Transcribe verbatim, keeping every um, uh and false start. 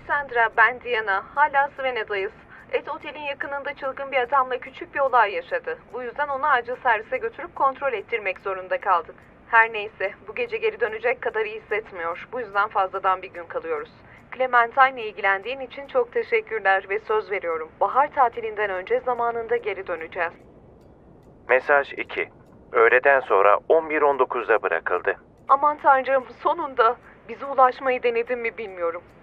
Alessandra, ben Diana. Hala Sveneda'yız. Et Otel'in yakınında çılgın bir adamla küçük bir olay yaşadı. Bu yüzden onu acil servise götürüp kontrol ettirmek zorunda kaldık. Her neyse, bu gece geri dönecek kadar iyi hissetmiyor. Bu yüzden fazladan bir gün kalıyoruz. Clementine'le ilgilendiğin için çok teşekkürler ve söz veriyorum. Bahar tatilinden önce zamanında geri döneceğiz. Mesaj iki. Öğleden sonra on bir on dokuzda bırakıldı. Aman tanrım, sonunda. Bize ulaşmayı denedin mi bilmiyorum.